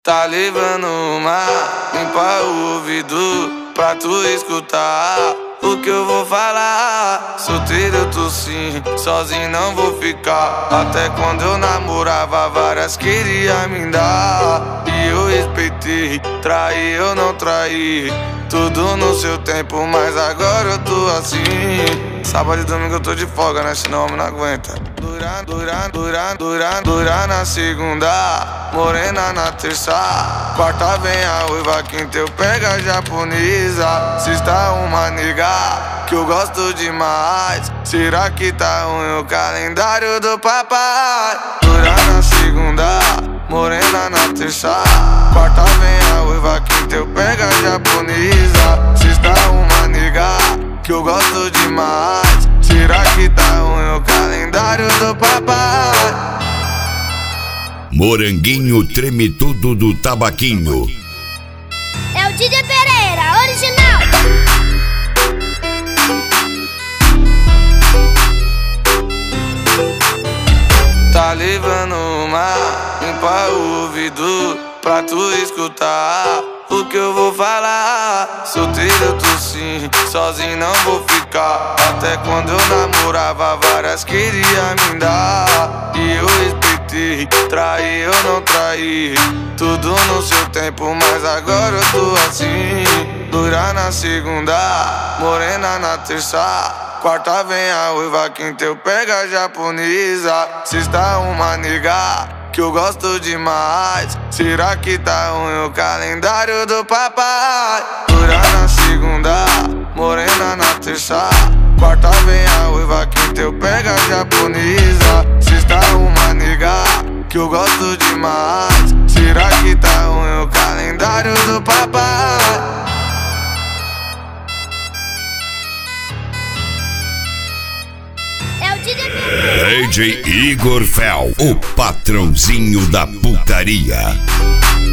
Tá levando uma, limpa o ouvido pra tu escutar o que eu vou falar. Solteiro eu tô sim, sozinho não vou ficar. Até quando eu namorava, várias queria me dar. E eu respeitei, traí eu não traí. Tudo no seu tempo, mas agora eu tô assim. Sábado e domingo eu tô de folga, né? Senão o homem não aguenta. Dura na segunda, morena na terça. Quarta vem a uiva, quinta eu pego a japonesa. Sexta uma nega que eu gosto demais. Será que tá ruim o calendário do papai? Dura na segunda, morena na terça. Quarta vem a uiva, quinta eu pego a japonesa. Sexta uma nega que eu gosto demais. Será que tá ruim o calendário do papai? Moranguinho treme tudo do tabaquinho. É o DJ Pereira, original. Tá levando uma, limpa o ouvido pra tu escutar o que eu vou falar. Solteiro eu tô sim, sozinho não vou ficar. Até quando eu namorava, várias queria me dar. E eu respeitei, traí eu não traí. Tudo no seu tempo, mas agora eu tô assim. Dura na segunda, morena na terça. Quarta vem a uiva, quinta eu pego a japonesa. Sexta uma nega que eu gosto demais. Será que tá ruim o calendário do papai? Dura na segunda, morena na terça. Quarta vem a uiva, quinta eu pego a japonesa. Sexta uma nega que eu gosto demais. Será que tá ruim o calendário do papai? É o DJ Pereira. DJ Igor Fel, o patrãozinho da putaria.